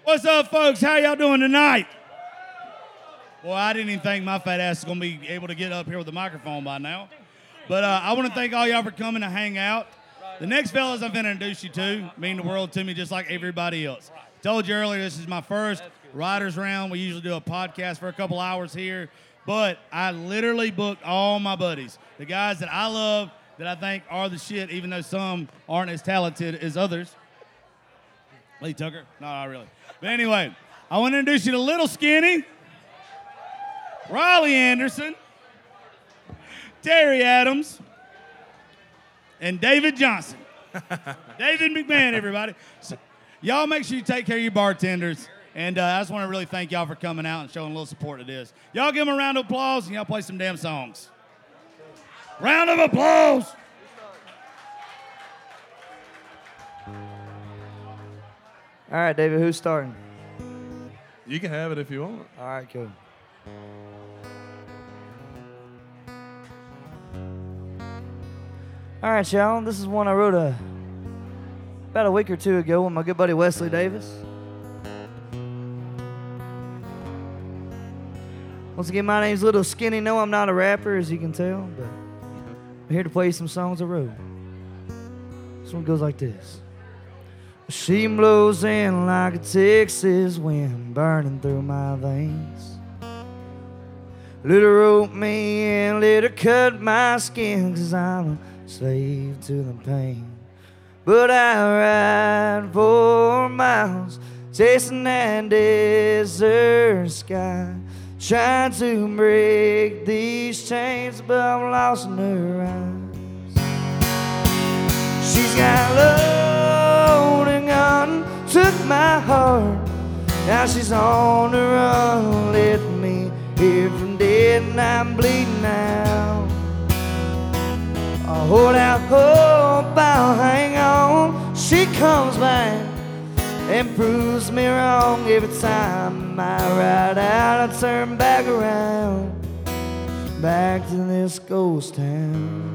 What's up, folks? How y'all doing tonight? Boy, I didn't even think my fat ass is going to be able to get up here with a microphone by now. But I want to thank all y'all for coming to hang out. The next fellas I'm going to introduce you to mean the world to me just like everybody else. Told you earlier, this is my first writer's round. We usually do a podcast for a couple hours here. But I literally booked all my buddies, the guys that I love, that I think are the shit, even though some aren't as talented as others. Lee Tucker? No, not really. But anyway, I want to introduce you to Little Skinny, Riley Anderson, Terry Adams, and David Johnson. David McMahon, everybody. So, y'all make sure you take care of your bartenders. And I just want to really thank y'all for coming out and showing a little support to this. Y'all give them a round of applause and y'all play some damn songs. Round of applause. All right, David, who's starting? You can have it if you want. All right, cool. All right, y'all, this is one I wrote about a week or two ago with my good buddy Wesley Davis. Once again, my name's Little Skinny. No, I'm not a rapper, as you can tell, but I'm here to play you some songs I wrote. This one goes like this. She blows in like a Texas wind, burning through my veins. Let her rope me and let her cut my skin, 'cause I'm a slave to the pain. But I ride for miles, chasing that desert sky, trying to break these chains, but I'm lost in her eyes. She's got loading gun, took my heart. Now she's on the run, left me here from dead and I'm bleeding now. I'll hold out hope, I'll hang on. She comes back and proves me wrong. Every time I ride out, I turn back around, back to this ghost town.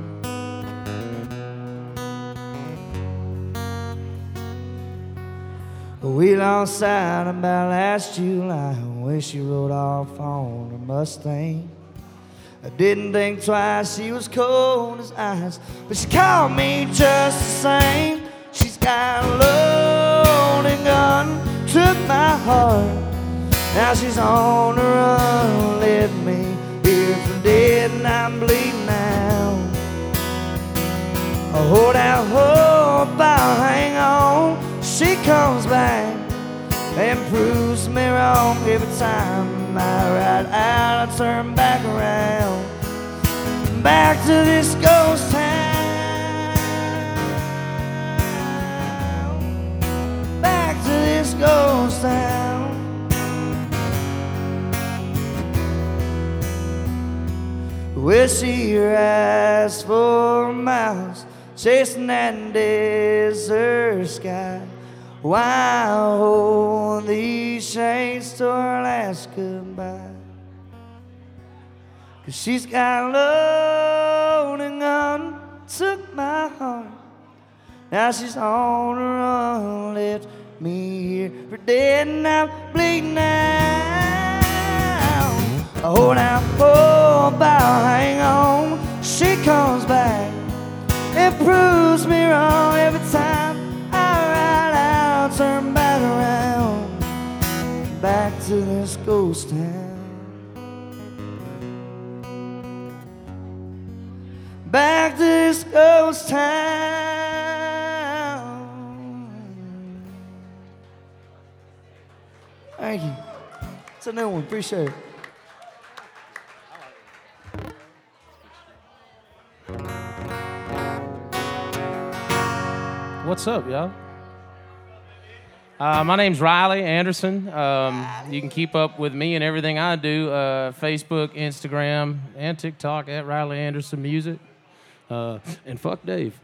We lost sight about last July when she rode off on her Mustang. I didn't think twice, she was cold as ice, but she called me just the same. She's got a loading gun, took my heart. Now she's on the run, left me here for dead and I'm bleeding now. I hold out hope, I'll hang on. She comes back and proves me wrong. Every time I ride out, I turn back around, back to this ghost town, back to this ghost town. Where she rides for miles, chasing that desert sky, while holding these chains to her last goodbye. 'Cause she's got a loading gun, took my heart. Now she's on the run, left me here for dead and I'm bleeding now. I hold out hope, I'll hang on. She comes back and proves me wrong. Every time I ride out, turn back around, back to this ghost town, back to this ghost town. Thank you. It's a new one. Appreciate it. What's up, y'all? My name's Riley Anderson. You can keep up with me and everything I do, Facebook, Instagram, and TikTok at Riley Anderson Music. And fuck Dave.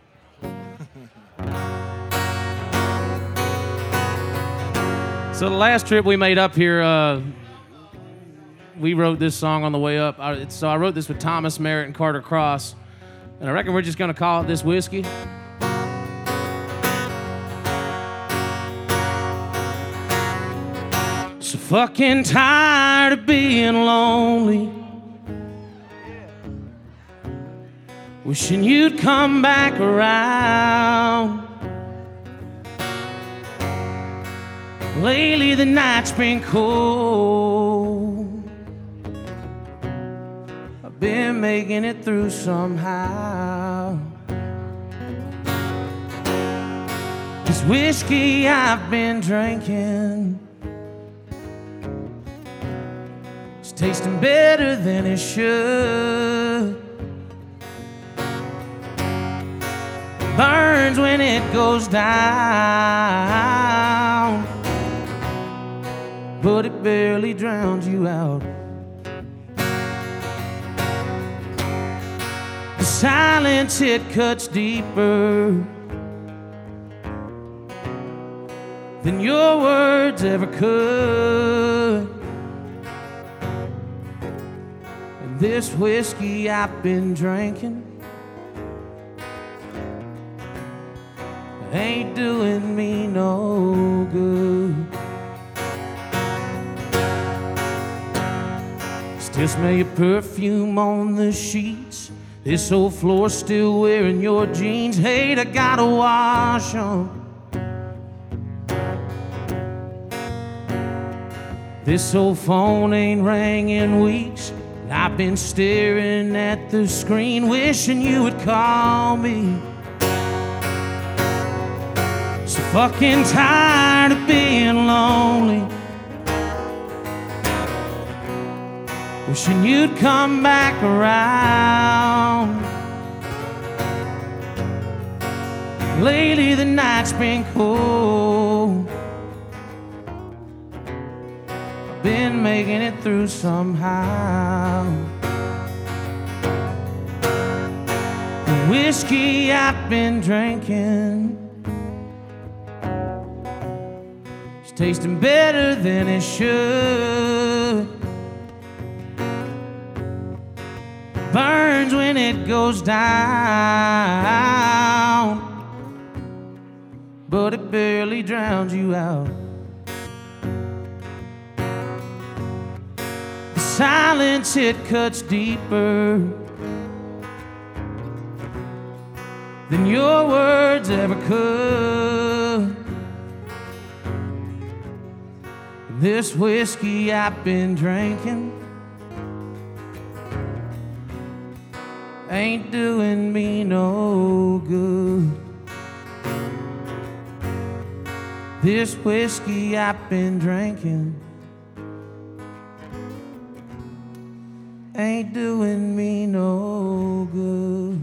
So the last trip we made up here, we wrote this song on the way up. So I wrote this with Thomas Merritt and Carter Cross. And I reckon we're just going to call it This Whiskey. So fucking tired of being lonely. Wishing you'd come back around. Lately the night's been cold. I've been making it through somehow. This whiskey I've been drinking, it's tasting better than it should. Burns when it goes down, but it barely drowns you out. The silence, it cuts deeper than your words ever could. And this whiskey I've been drinking ain't doing me no good. Still smell your perfume on the sheets. This old floor still wearing your jeans. Hate I gotta wash 'em. This old phone ain't rang in weeks. I've been staring at the screen, wishing you would call me. So fucking tired of being lonely. Wishing you'd come back around. Lately the night's been cold. I've been making it through somehow. The whiskey I've been drinking, it's tasting better than it should. Burns when it goes down, but it barely drowns you out. The silence, it cuts deeper than your words ever could. This whiskey I've been drinking ain't doing me no good. This whiskey I've been drinking ain't doing me no good.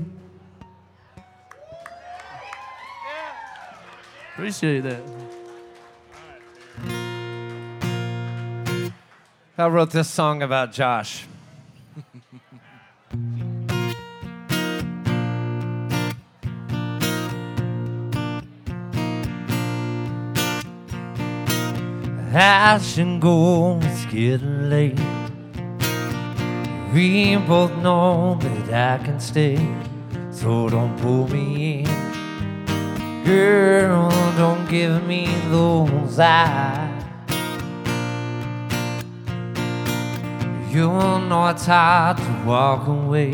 Appreciate that. I wrote this song about Josh. I should go, it's getting late. We both know that I can stay, so don't pull me in. Girl, don't give me those eyes. You know it's hard to walk away.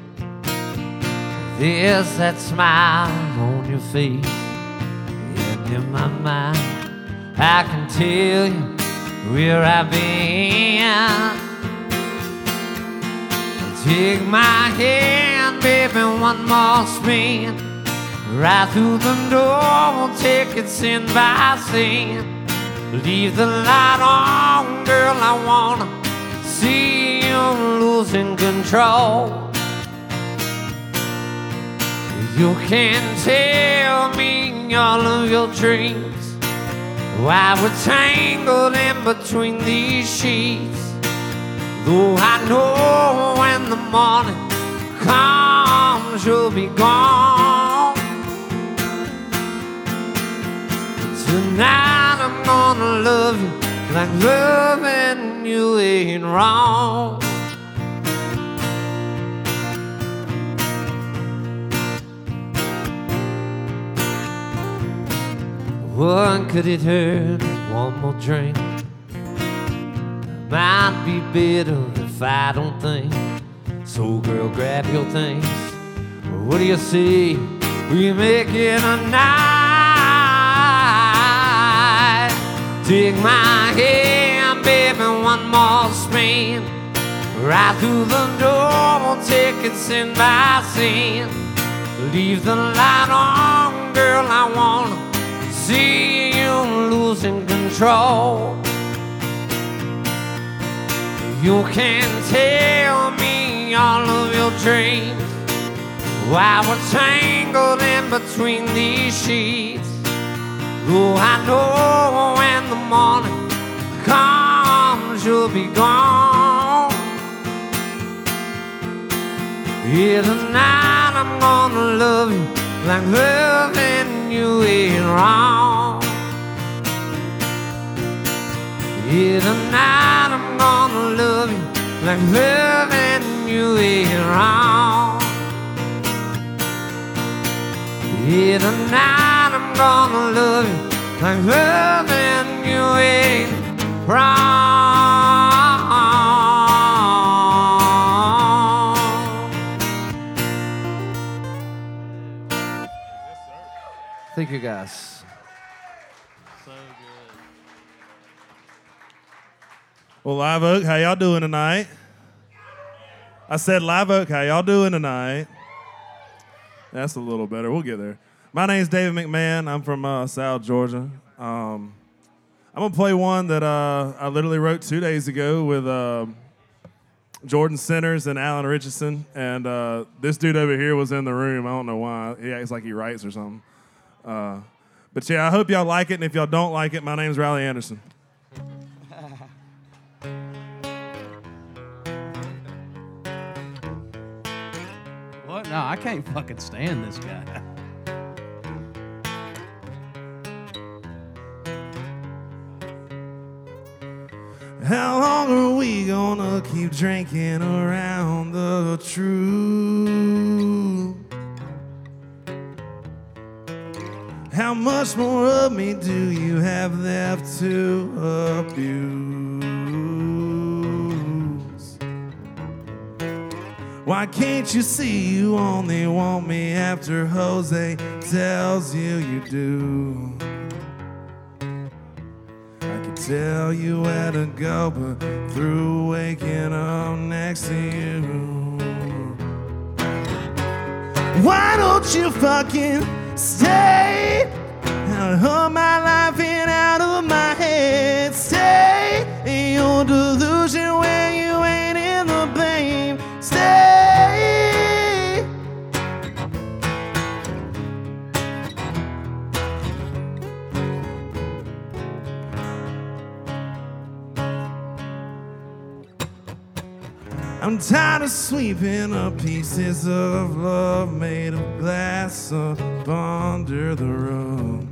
There's that smile on your face, and in my mind I can tell you where I've been. Take my hand, baby, one more spin. Right through the door, take it sin by sin. Leave the light on, girl, I wanna see you losing control. You can tell me all of your dreams, why we're tangled in between these sheets. Though I know when the morning comes you'll be gone. Tonight I'm gonna love you like loving you ain't wrong. What could it hurt? One more drink. might be better if I don't think. So girl, grab your things. What do you say? We make it a night. Take my hand, baby, one more spin. Right through the door, take it sin by sin. Leave the light on, girl, I wanna see you losing control. You can tell me all of your dreams while we're tangled in between these sheets. Though I know when the morning comes you'll be gone. Yeah, tonight I'm gonna love you like loving you ain't wrong. Yeah, tonight I'm gonna love you like loving you ain't wrong. Yeah, tonight I'm gonna love you like loving you ain't wrong. Thank you, guys. Well, Live Oak, how y'all doing tonight? I said Live Oak, how y'all doing tonight? That's a little better. We'll get there. My name's David McMahon. I'm from South Georgia. I'm going to play one that I literally wrote 2 days ago with Jordan Centers and Alan Richardson. And this dude over here was in the room. I don't know why. He acts like he writes or something. But yeah, I hope y'all like it. And if y'all don't like it, my name's Riley Anderson. What? No, I can't fucking stand this guy. How long are we gonna keep drinking around the truth? How much more of me do you have left to abuse? Why can't you see you only want me after Jose tells you you do? I can tell you where to go, but through waking up next to you. Why don't you fucking stay out of my life and out of my head? Stay in your delusion where you ain't in the blame. Stay. I'm tired of sweeping up pieces of love made of glass up under the rug.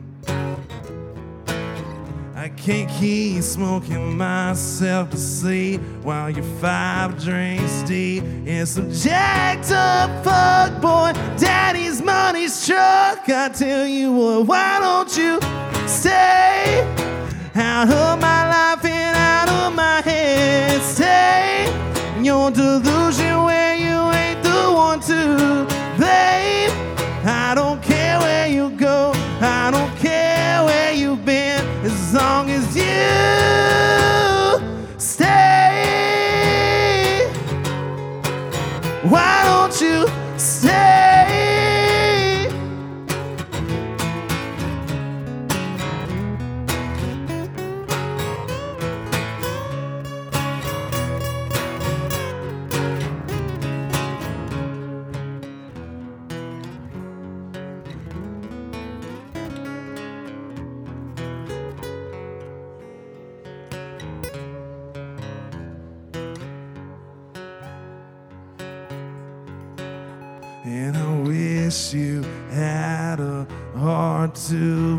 I can't keep smoking myself to sleep while you're 5 drinks deep in some jacked up fuck boy daddy's money struck. I tell you what, why don't you stay out of my life and out of my head? Stay in your delusion where you ain't the one to blame. I don't care where you go, I don't care where you've been, as long as you stay. Why don't you stay? And I wish you had a heart to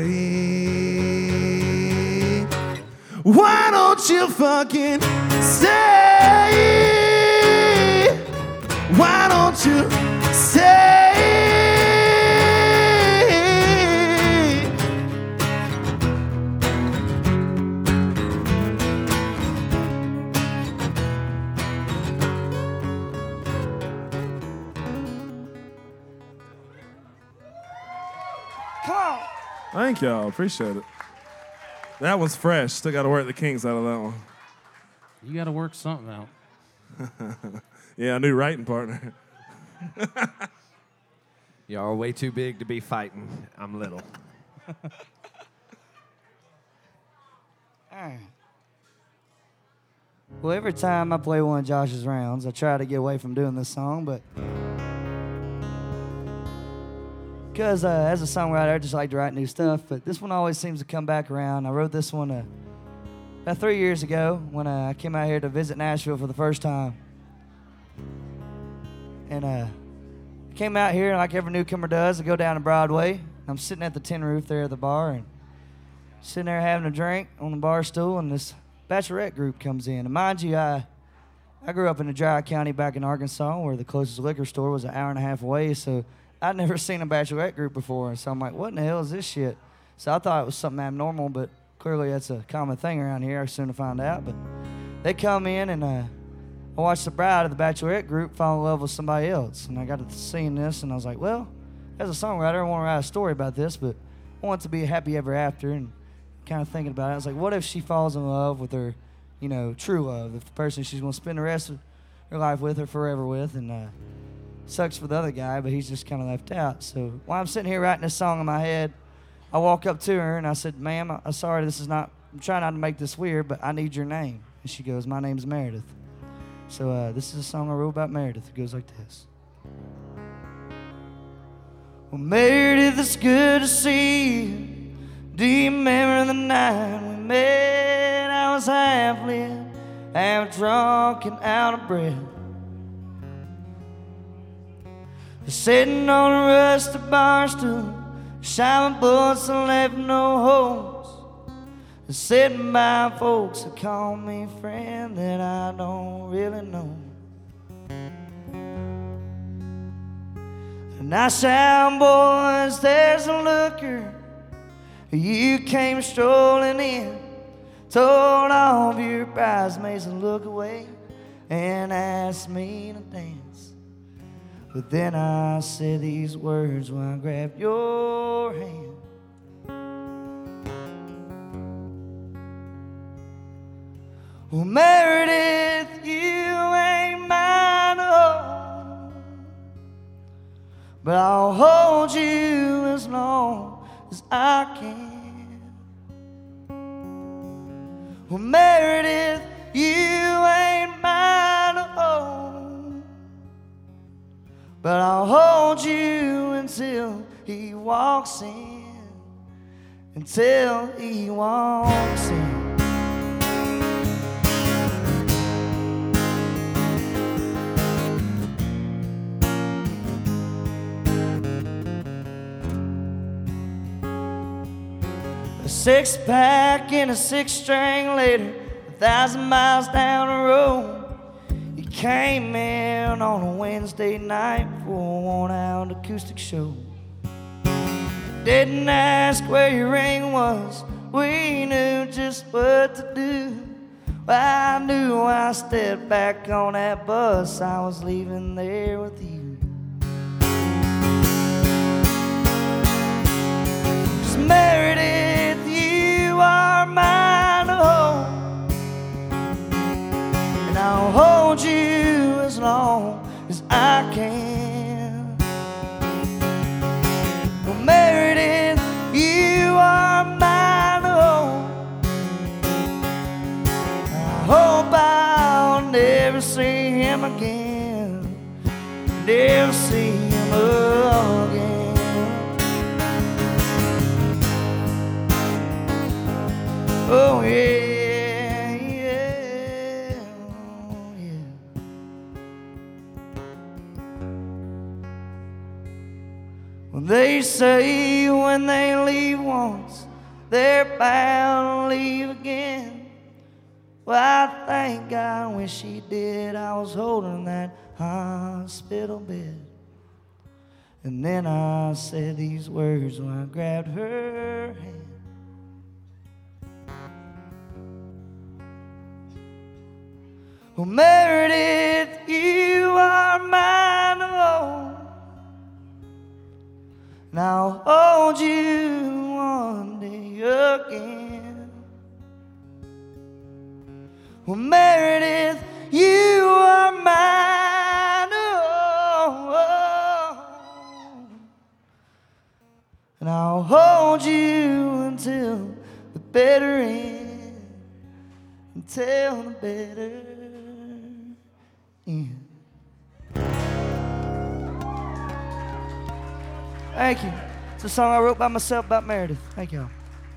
break. Why don't you fucking stay? Why don't you stay? Thank y'all. Appreciate it. That one's fresh. Still got to work the kinks out of that one. You got to work something out. Yeah, a new writing partner. Y'all are way too big to be fighting. I'm little. All right. Well, every time I play one of Josh's rounds, I try to get away from doing this song, but because as a songwriter, I just like to write new stuff, but this one always seems to come back around. I wrote this one about 3 years ago when I came out here to visit Nashville for the first time. And I came out here like every newcomer does. I go down to Broadway. I'm sitting at the tin roof there at the bar and sitting there having a drink on the bar stool, and this bachelorette group comes in. And mind you, I grew up in a dry county back in Arkansas where the closest liquor store was an hour and a half away, so I'd never seen a bachelorette group before. So I'm like, what in the hell is this shit? So I thought it was something abnormal, but clearly that's a common thing around here. I soon to find out. But they come in, and I watched the bride of the bachelorette group fall in love with somebody else. And I got to seeing this, and I was like, well, as a songwriter, I want to write a story about this, but I want it to be a happy ever after. And kind of thinking about it, I was like, what if she falls in love with her, true love, if the person she's going to spend the rest of her life with or forever with, and sucks for the other guy, but he's just kind of left out. So while I'm sitting here writing this song in my head, I walk up to her and I said, ma'am, I'm sorry, I'm trying not to make this weird, but I need your name. And she goes, my name's Meredith. So this is a song I wrote about Meredith. It goes like this. Well, Meredith, it's good to see you. Do you remember the night we met? I was half lit, half drunk and out of breath. Sitting on a rusty bar stool, shining bullets and left no holes. Sitting by folks that call me friend that I don't really know. And I shout, boys, there's a looker. You came strolling in, told all of your bridesmaids to look away and asked me to dance. But then I said these words when I grabbed your hand. Well, Meredith, you ain't mine, oh, but I'll hold you as long as I can. Well, Meredith, you ain't mine, oh, but I'll hold you until he walks in, until he walks in. A six-pack and a six-string later, 1,000 miles down the road, you came in on a Wednesday night for a worn-out acoustic show. Didn't ask where your ring was, we knew just what to do. Well, I knew when I stepped back on that bus, I was leaving there with you. 'Cause Meredith, you are mine, oh, and I'll hold you as long as I can. Well, Meredith, you are mine, oh, I hope I'll never see him again, never see him again. Oh yeah, yeah, oh, yeah. Well, they say when they leave once, they're bound to leave again. Well, I thank God when she did, I was holding that hospital bed. And then I said these words when I grabbed her hand. Well, Meredith, you are mine alone, and I'll hold you again. Well, Meredith, you are mine. Oh, and I'll hold you until the better end. Until the better end. Thank you. It's a song I wrote by myself about Meredith. Thank y'all.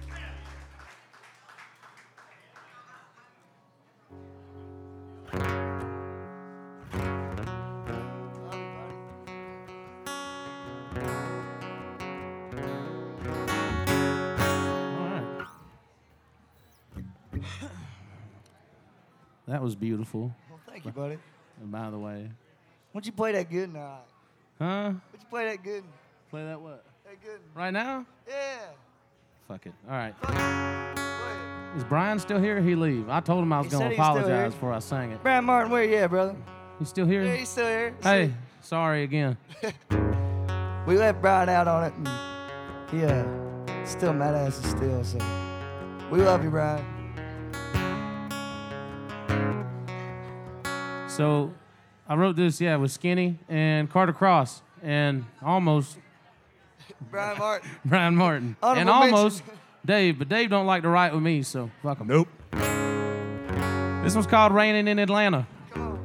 That was beautiful. Well, thank you, buddy. And by the way, Why'd you play that good night? huh? Why'd you play that good? Play that what? That good? Right now? Yeah. Fuck it. All right. Fuck it. Play Is Brian still here? Or he leave? I told him I was He going said to he's still here. apologize before I sang it. it. Brian Martin, where you at, brother? He's still here? Yeah, he's still here. Hey, sorry again. We let Brian out on it, and he still mad ass is still. So we love you, Brian. So I wrote this, with Skinny and Carter Cross and almost Brian Martin. Brian Martin. Honorable And almost mention. Dave, but Dave don't like to write with me, so fuck him. Nope. This one's called Raining in Atlanta. Come on.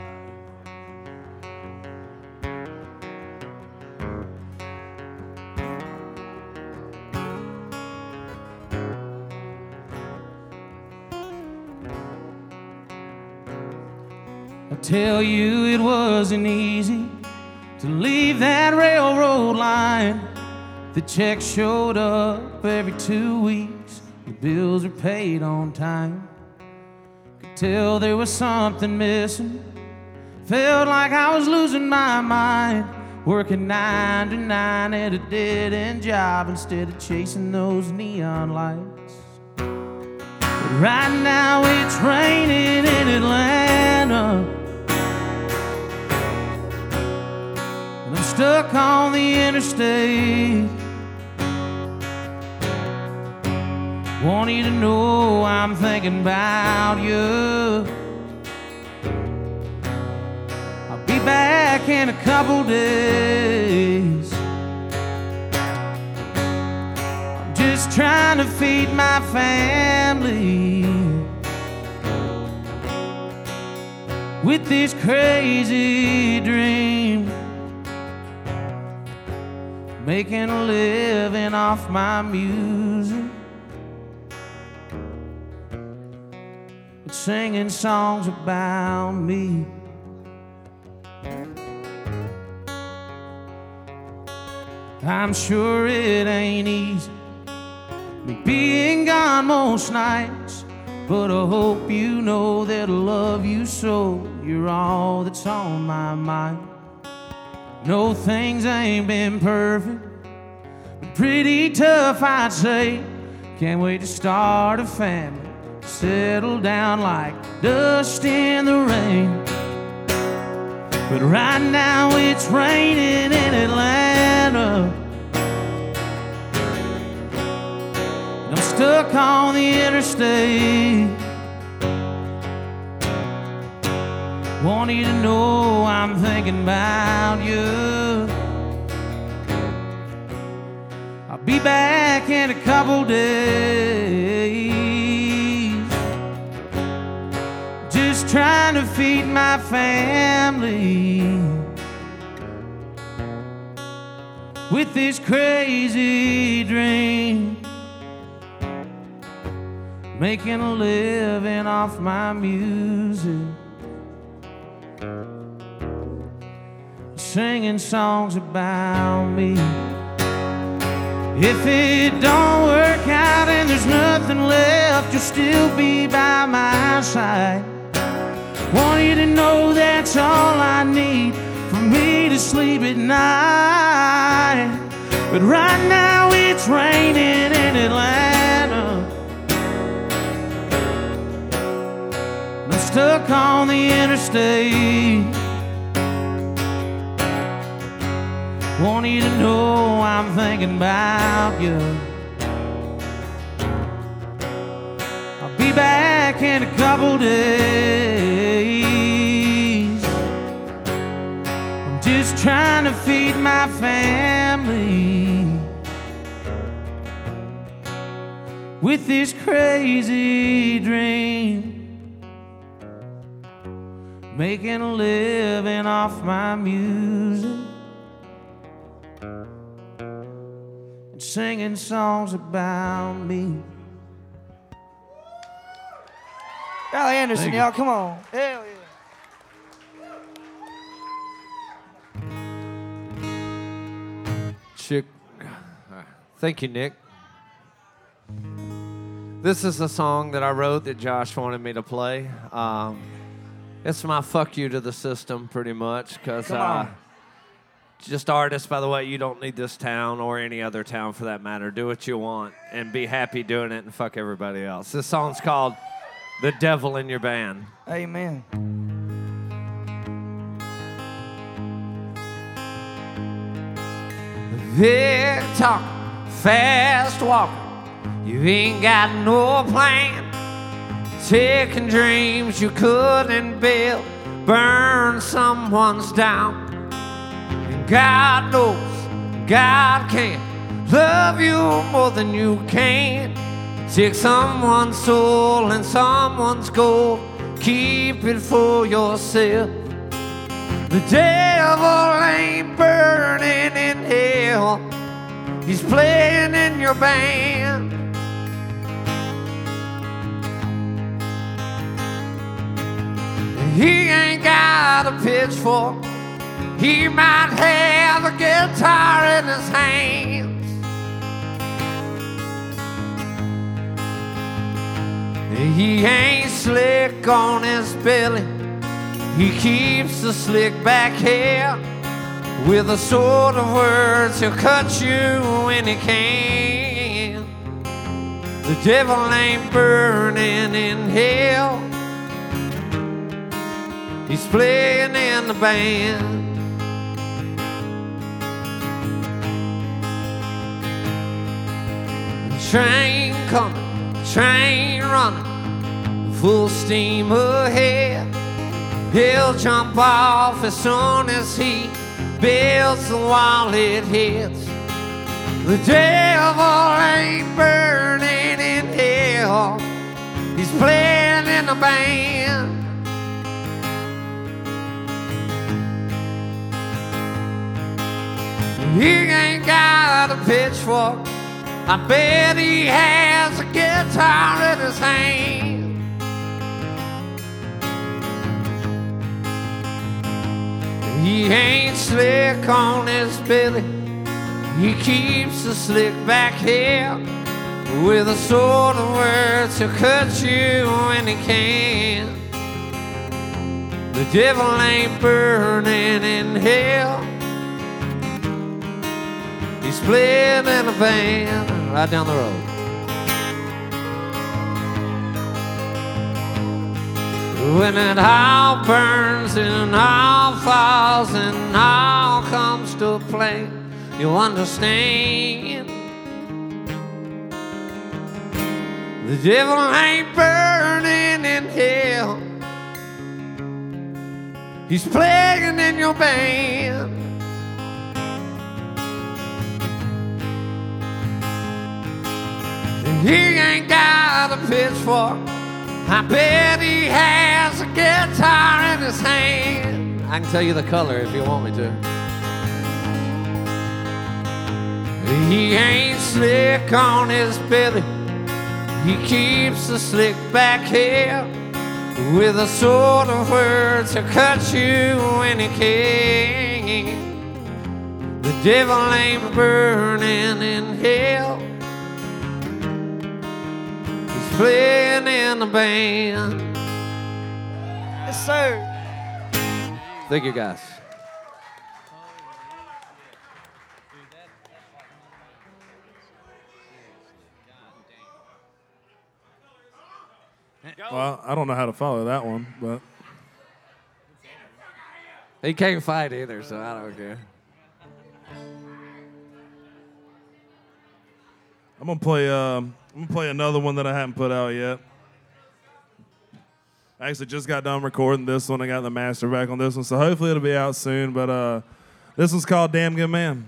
I tell you it wasn't easy to leave that railroad line. The checks showed up every 2 weeks. The bills are paid on time. Could tell there was something missing. Felt like I was losing my mind. Working 9 to 9 at a dead-end job instead of chasing those neon lights. But right now it's raining in Atlanta. And I'm stuck on the interstate. Want you to know I'm thinking about you. I'll be back in a couple days. I'm just trying to feed my family with this crazy dream, making a living off my music, singing songs about me. I'm sure it ain't easy, me being gone most nights, but I hope you know that I love you so. You're all that's on my mind. No, things ain't been perfect, but pretty tough, I'd say. Can't wait to start a family, settle down like dust in the rain. But right now it's raining in Atlanta, and I'm stuck on the interstate. Want you to know I'm thinking about you. I'll be back in a couple days, just trying to feed my family with this crazy dream, making a living off my music, singing songs about me. If it don't work out and there's nothing left, you'll still be by my side. Want you to know that's all I need for me to sleep at night. But right now it's raining in Atlanta, and I'm stuck on the interstate. Want you to know I'm thinking about you. be back in a couple days. I'm just trying to feed my family with this crazy dream, making a living off my music and singing songs about me. Riley Anderson, y'all, come on. Hell yeah. Chick. Thank you, Nick. This is a song that I wrote that Josh wanted me to play. It's my fuck you to the system, pretty much, because just artists, by the way, you don't need this town or any other town for that matter. Do what you want and be happy doing it and fuck everybody else. This song's called The Devil in Your Band. Amen. Big talk, fast walker, you ain't got no plan. Taking dreams you couldn't build, burn someone's down. And God knows, God can love you more than you can. Take someone's soul and someone's gold, keep it for yourself. The devil ain't burning in hell, he's playing in your band. He ain't got a pitchfork, he might have a guitar in his hands. He ain't slick on his belly, he keeps the slick back hair. With a sword of words he'll cut you when he can. The devil ain't burning in hell, he's playing in the band. Train coming, train running, full steam ahead. He'll jump off as soon as he builds the wall it hits. The devil ain't burning in hell, he's playing in the band. He ain't got a pitchfork, I bet he has a guitar in his hand. He ain't slick on his belly, he keeps the slick back hair. With a sword of words he'll cut you when he can. The devil ain't burning in hell, he's playing in a band right down the road. When it all burns and all falls and all comes to play, you'll understand. The devil ain't burning in hell, he's playing in your band. He ain't got a pitchfork, I bet he has a guitar in his hand. I can tell you the color if you want me to. He ain't slick on his belly, he keeps the slick back hair. With a sword of words he'll cut you when he can. The devil ain't burning in hell, playing in the band. Yes, sir. Thank you, guys. Well, I don't know how to follow that one, but He can't fight either, so I don't care. I'm gonna play another one that I haven't put out yet. I actually just got done recording this one. I got the master back on this one, so hopefully it'll be out soon. But this one's called Damn Good Man.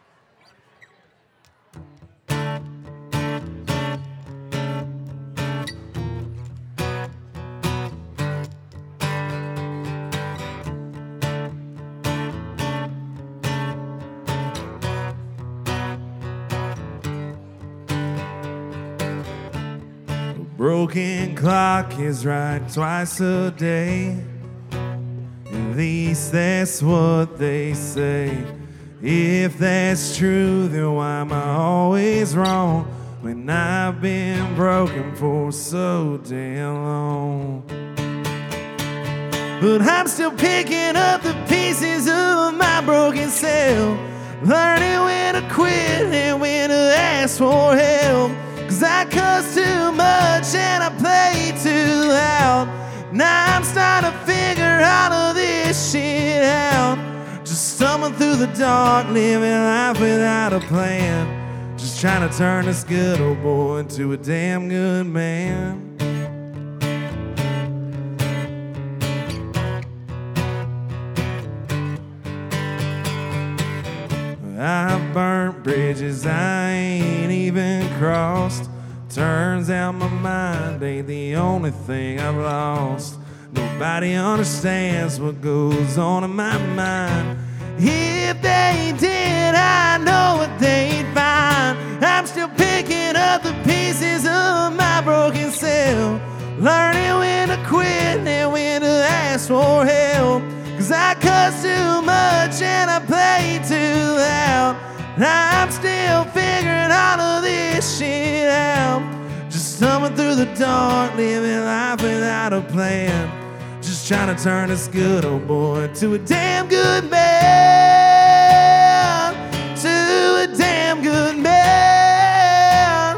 Broken clock is right twice a day. At least that's what they say. If that's true, then why am I always wrong when I've been broken for so damn long? But I'm still picking up the pieces of my broken self, learning when to quit and when to ask for help. 'Cause I cuss too much and I play too loud. Now I'm starting to figure all of this shit out. Just stumbling through the dark, living life without a plan. Just trying to turn this good old boy into a damn good man. I've burnt bridges I ain't even crossed. Turns out my mind ain't the only thing I've lost. Nobody understands what goes on in my mind. If they did, I know what they'd find. I'm still picking up the pieces of my broken self, learning when to quit and when to ask for help. 'Cause I cuss too much and I play too loud. I'm still figuring all of this shit out. Just stumbling through the dark, living life without a plan. Just trying to turn this good old boy to a damn good man. To a damn good man.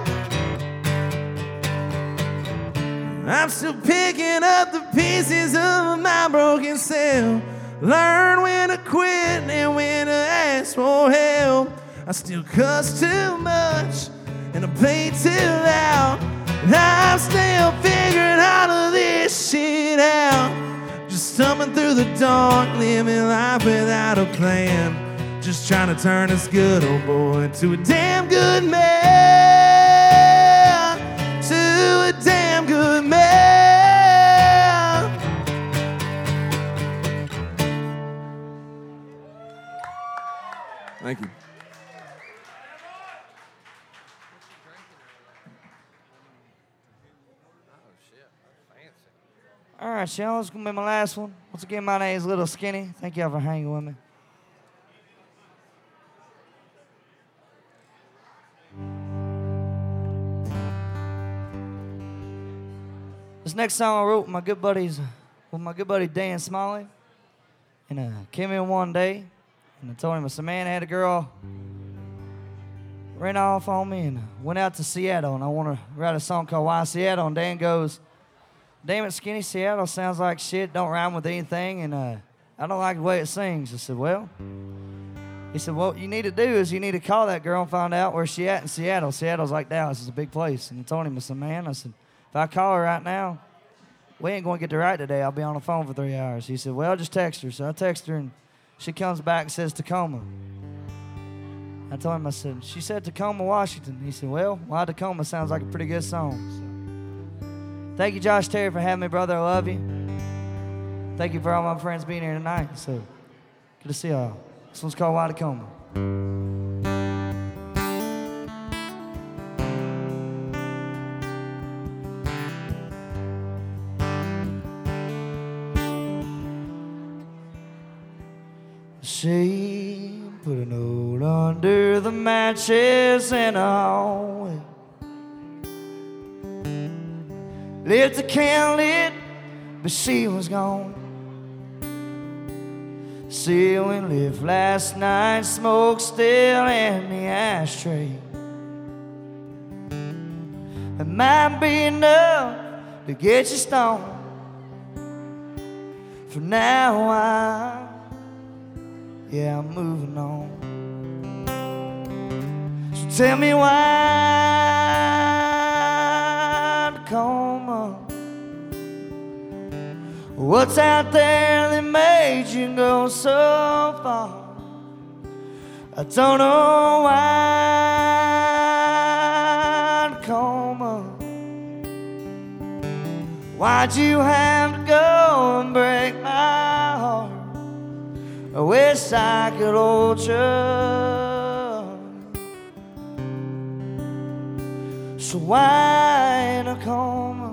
I'm still picking up the pieces of my broken self, learn when to quit and when to ask for help. I still cuss too much and I play too loud. I'm still figuring all of this shit out. Just stumbling through the dark, living life without a plan. Just trying to turn this good old boy into a damn good man. To a damn good man. Thank you. All right, y'all, this is going to be my last one. Once again, my name is Little Skinny. Thank y'all for hanging with me. This next song I wrote with my good buddy Dan Smalley. And came in one day, and I told him, I said, man, I had a girl ran off on me and went out to Seattle, and I want to write a song called Why Seattle? And Dan goes, damn it, Skinny, Seattle sounds like shit, don't rhyme with anything, and I don't like the way it sings. I said, well, he said, what you need to do is you need to call that girl and find out where she at in Seattle. Seattle's like Dallas, it's a big place. And I told him, I said, man, if I call her right now, we ain't going to get to write today. I'll be on the phone for 3 hours. He said, well, just text her. So I text her, and she comes back and says Tacoma. I told him, I said, she said Tacoma, Washington. He said, well, why Tacoma sounds like a pretty good song. So, thank you, Josh Terry, for having me, brother. I love you. Thank you for all my friends being here tonight. So, good to see y'all. This one's called Why Tacoma. She put a note under the mattress in the hallway. Left the candle lit, but she was gone. Ceiling lit last night, smoke still in the ashtray. It might be enough to get you stoned. For now I'm moving on. So tell me why Tacoma. What's out there that made you go so far? I don't know why, Tacoma. Why'd you have to go and break my heart? I wish I could hold you. So why, Tacoma?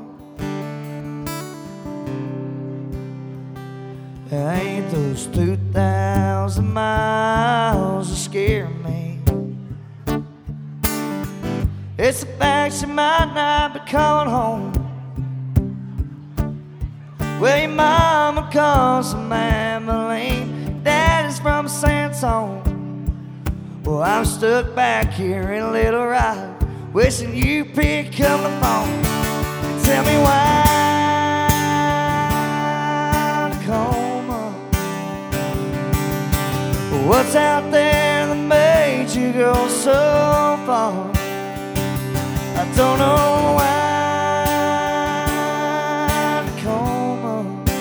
Ain't those 2,000 miles that scare me? It's the fact you might not be coming home. Well, your mama calls from Abilene, daddy's from San Antonio. Well, I'm stuck back here in Little Rock, wishing you pick up the phone. Tell me why, Tacoma. What's out there that made you go so far? I don't know why, Tacoma.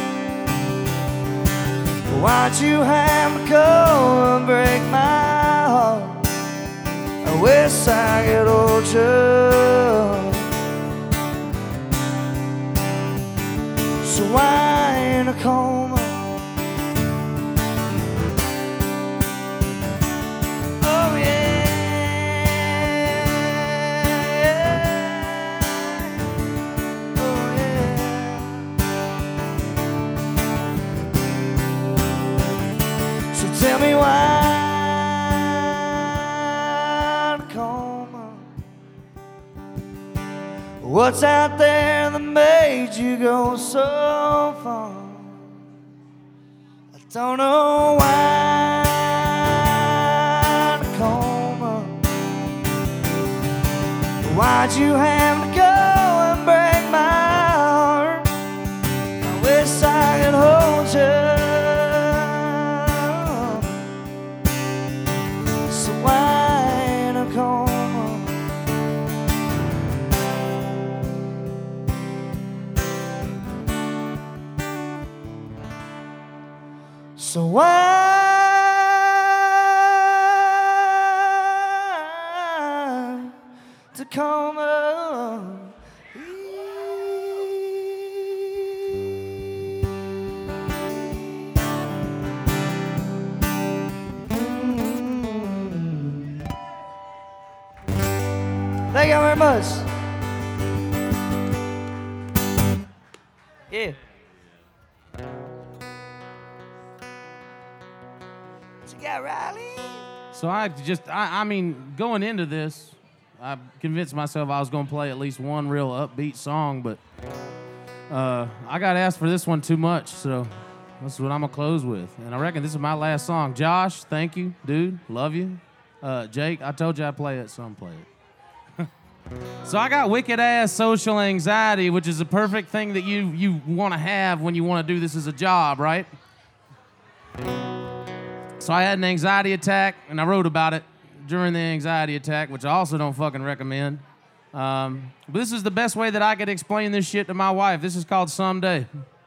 Why'd you have to go and break my heart? I wish I could hold you. So why, Tacoma? Tell me why, Tacoma. What's out there that made you go so far? I don't know why, Tacoma. Why'd you have to go and break my heart? I wish I could hold you. So why, Tacoma? Thank you very much. Yeah. So I mean, going into this, I convinced myself I was going to play at least one real upbeat song, but I got asked for this one too much, so this is what I'm going to close with. And I reckon this is my last song. Josh, thank you, dude. Love you. Jake, I told you I'd play it, so I'm playing it. So I got wicked-ass social anxiety, which is the perfect thing that you want to have when you want to do this as a job, right? So I had an anxiety attack, and I wrote about it during the anxiety attack, which I also don't fucking recommend. But this is the best way that I could explain this shit to my wife. This is called Someday.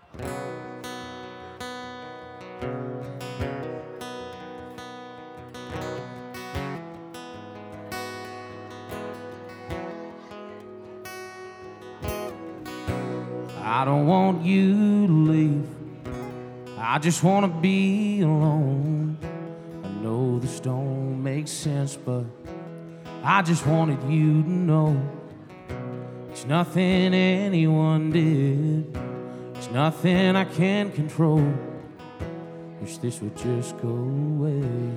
I don't want you to leave. I just want to be alone. I know this don't make sense, but I just wanted you to know there's nothing anyone did. There's nothing I can control. Wish this would just go away.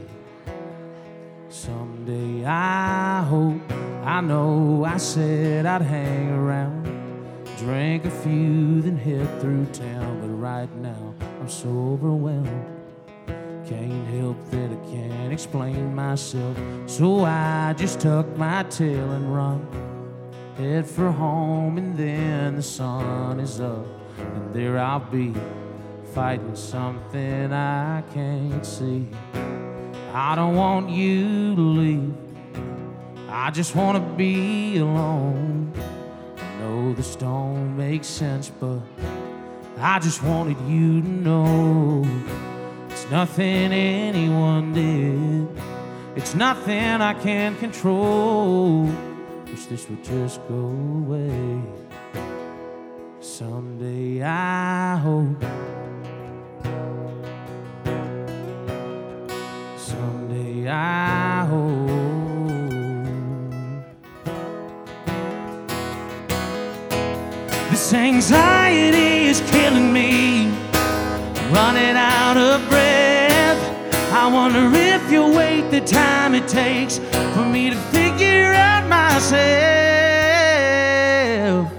Someday I hope, I know I said I'd hang around, drink a few, then head through town. But right now I'm so overwhelmed, can't help that I can't explain myself. So I just tuck my tail and run, head for home. And then the sun is up, and there I'll be, fighting something I can't see. I don't want you to leave, I just want to be alone. I know this don't make sense, but I just wanted you to know it's nothing anyone did. It's nothing I can control. Wish this would just go away. Someday I hope. Someday I hope. This anxiety is killing me, running out of breath. I wonder if you'll wait the time it takes for me to figure out myself.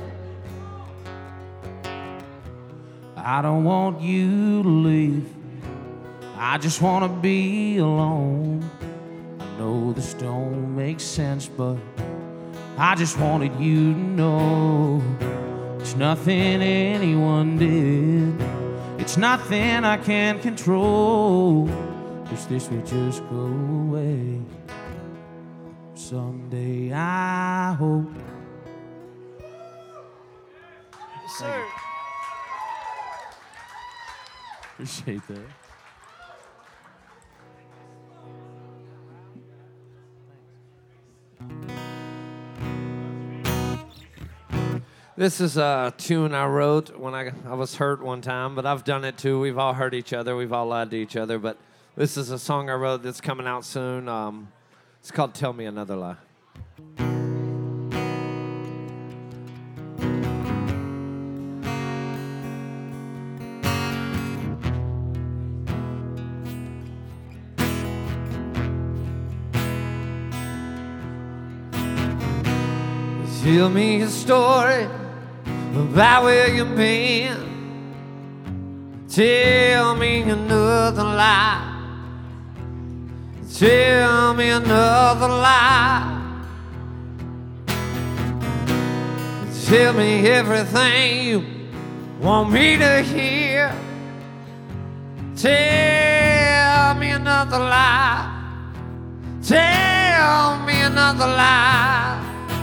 I don't want you to leave, I just want to be alone. I know this don't make sense, but I just wanted you to know it's nothing anyone did. It's nothing I can control. Wish this would just go away. Someday I hope. Yes, sir. Appreciate that. This is a tune I wrote when I was hurt one time, but I've done it too. We've all hurt each other. We've all lied to each other. But this is a song I wrote that's coming out soon. It's called Tell Me Another Lie. Tell me a story about where you've been. Tell me another lie. Tell me another lie. Tell me everything you want me to hear. Tell me another lie. Tell me another lie.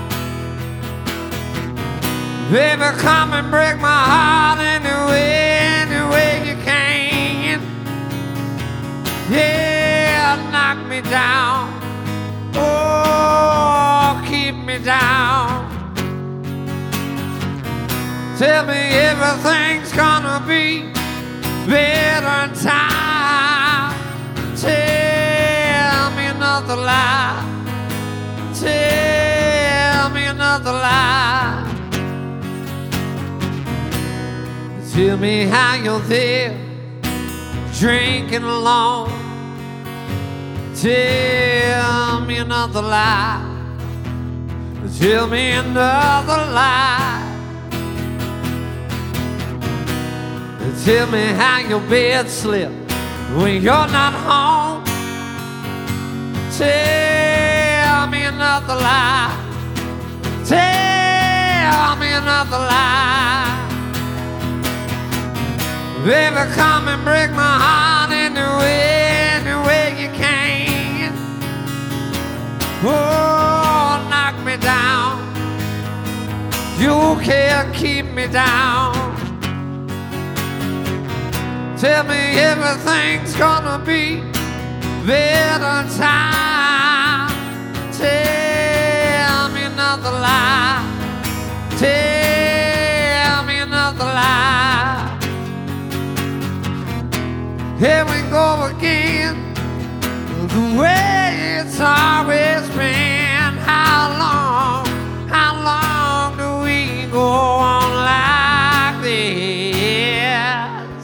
Baby, come and break my heart any way you can. Yeah, knock me down. Oh, keep me down. Tell me everything's gonna be better in time. Tell me another lie. Tell me another lie. Tell me how you're there, drinking alone. Tell me another lie. Tell me another lie. Tell me how your bed slipped when you're not home. Tell me another lie. Tell me another lie. Baby, come and break my heart any way you can. Oh, knock me down. You can't keep me down. Tell me everything's gonna be better in time. Tell me another lie. Tell me another lie. Here we go again, the way it's always been. How long do we go on like this?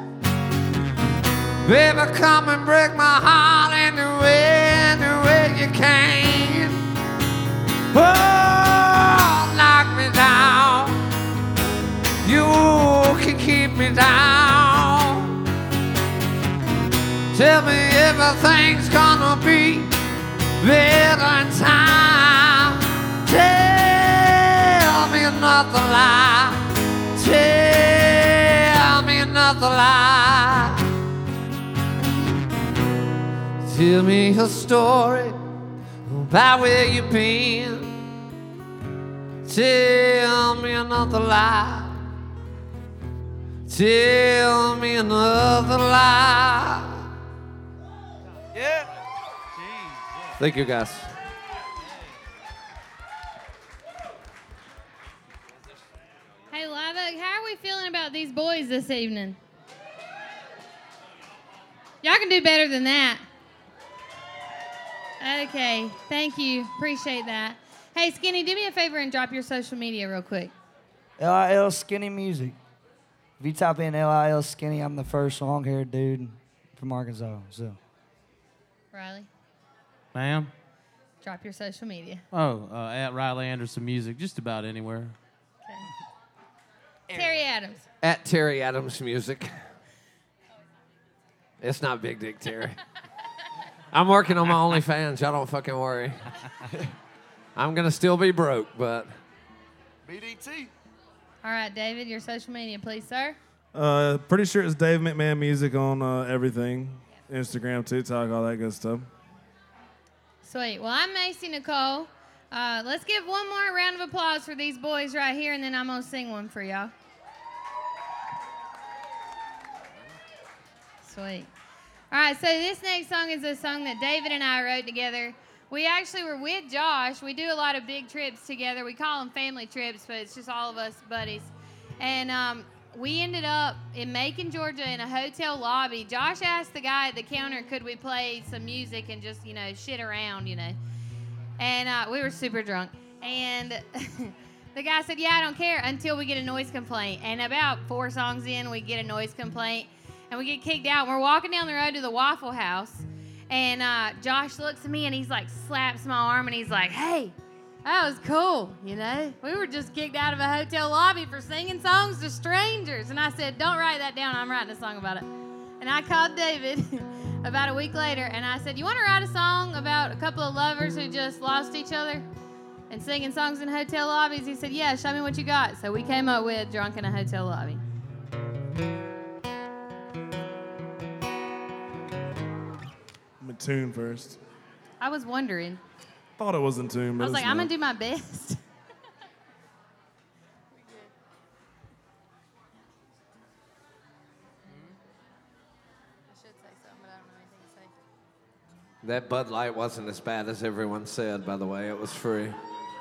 Baby, come and break my heart any way you can. Oh, knock me down. You can keep me down. Tell me everything's gonna be better in time. Tell me another lie. Tell me another lie. Tell me a story about where you've been. Tell me another lie. tell me another lie. Yeah. Thank you, guys. Hey, Live Oak, how are we feeling about these boys this evening? Y'all can do better than that. Okay, thank you. Appreciate that. Hey, Skinny, do me a favor and drop your social media real quick. LIL Skinny Music. If you type in LIL Skinny, I'm the first long-haired dude from Arkansas. So, Riley, Ma'am? drop your social media. Oh, at Riley Anderson Music, just about anywhere. Okay. Terry Adams. At Terry Adams Music. It's not Big Dick Terry. I'm working on my OnlyFans. Y'all don't fucking worry. I'm going to still be broke, but... BDT. All right, David, your social media, please, sir. Pretty sure it's Dave McMahon Music on everything. Instagram, TikTok, all that good stuff. Sweet. Well, I'm Macy Nicole. Let's give one more round of applause for these boys right here, and then I'm going to sing one for y'all. Sweet. All right, so this next song is a song that David and I wrote together. We actually were with Josh. We do a lot of big trips together. We call them family trips, but it's just all of us buddies. And we ended up in Macon, Georgia in a hotel lobby. Josh asked the guy at the counter, could we play some music and just, shit around, And we were super drunk. And the guy said, yeah, I don't care until we get a noise complaint. And about 4 songs in, we get a noise complaint. And we get kicked out. We're walking down the road to the Waffle House. And Josh looks at me and he's like, slaps my arm and he's like, hey, that was cool, We were just kicked out of a hotel lobby for singing songs to strangers. And I said, don't write that down. I'm writing a song about it. And I called David about a week later and I said, you want to write a song about a couple of lovers who just lost each other and singing songs in hotel lobbies? He said, yeah, show me what you got. So we came up with Drunk in a Hotel Lobby. I'm in tune first. I was wondering. Thought it was in tune, but I was like, it's I'm not. going to do my best. That Bud Light wasn't as bad as everyone said, by the way. It was free.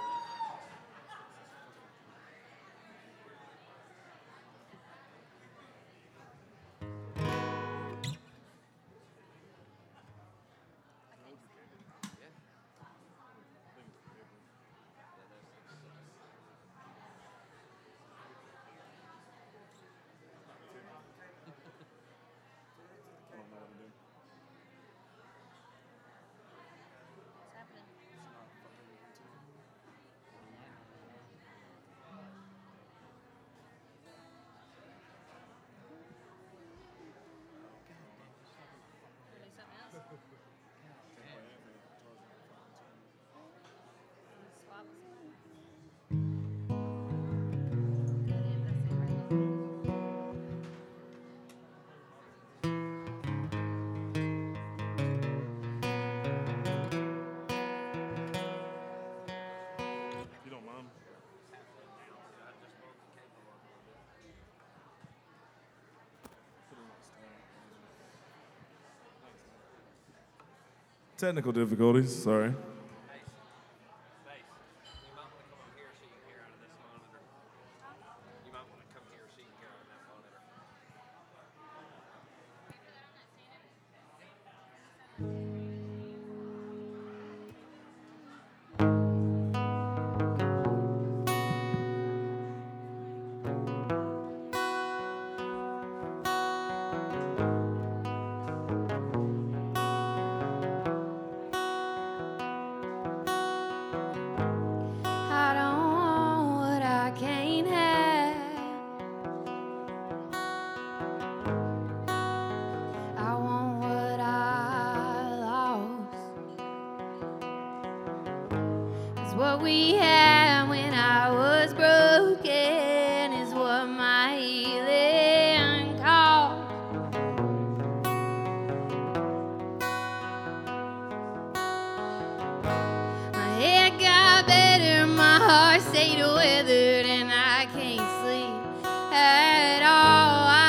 You don't mind? Technical difficulties, sorry. I don't want what I can't have. I want what I lost. 'Cause what we had when I was broken is what my healing cost. My head got better, my heart stayed weathered, and I can't sleep at all.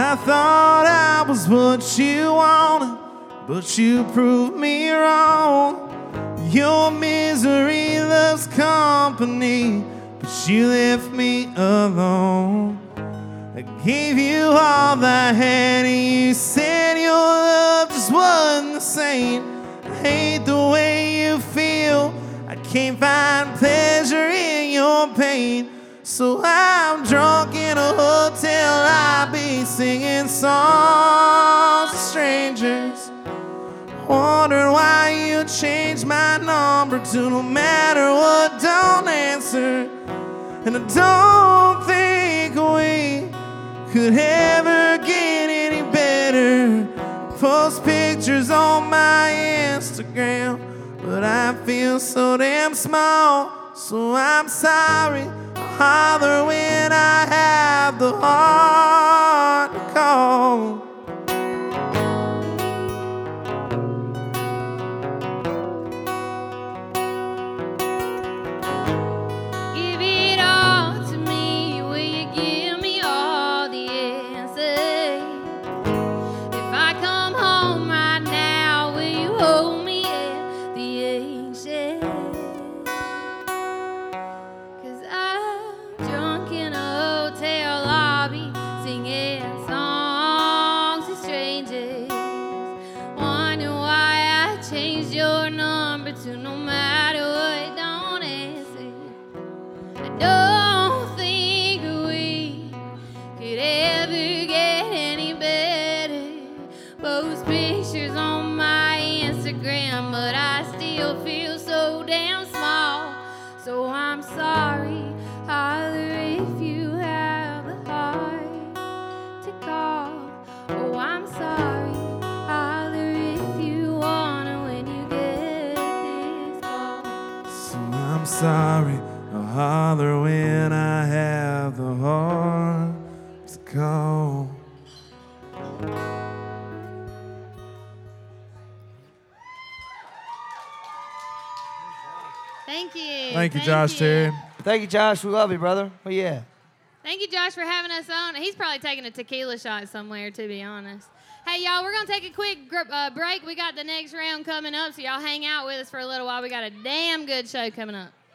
I thought I was what you wanted, but you proved me wrong. Your misery loves company, but you left me alone. I gave you all I had, and you said your love just wasn't the same. I hate the way you feel. I can't find pleasure in your pain. So I'm drunk in a hotel lobby singing songs to strangers. Wondering why you changed my number to no matter what, don't answer. And I don't think we could ever get any better. Post pictures on my Instagram, but I feel so damn small. So I'm sorry, I holler when I have the heart to call. Give it all to me, will you give me all the answers? If I come home right now, will you hold me at the exit? 'Cause I'm drunk in a hotel lobby singing songs to strangers. Wonder why I changed your number to no matter what, don't answer. I don't think we could ever get any better. Post pictures on my Instagram, but I still feel so damn small. So I'm sorry, holler if you have the heart to call. Oh, I'm sorry, holler if you wanna when you get this call. So I'm sorry, I'll holler when I have the heart to call. Thank you. Thank you, Josh Terry. Thank you, Josh. We love you, brother. Oh, yeah. Thank you, Josh, for having us on. He's probably taking a tequila shot somewhere, to be honest. Hey, y'all, we're going to take a quick break. We got the next round coming up, so y'all hang out with us for a little while. We got a damn good show coming up.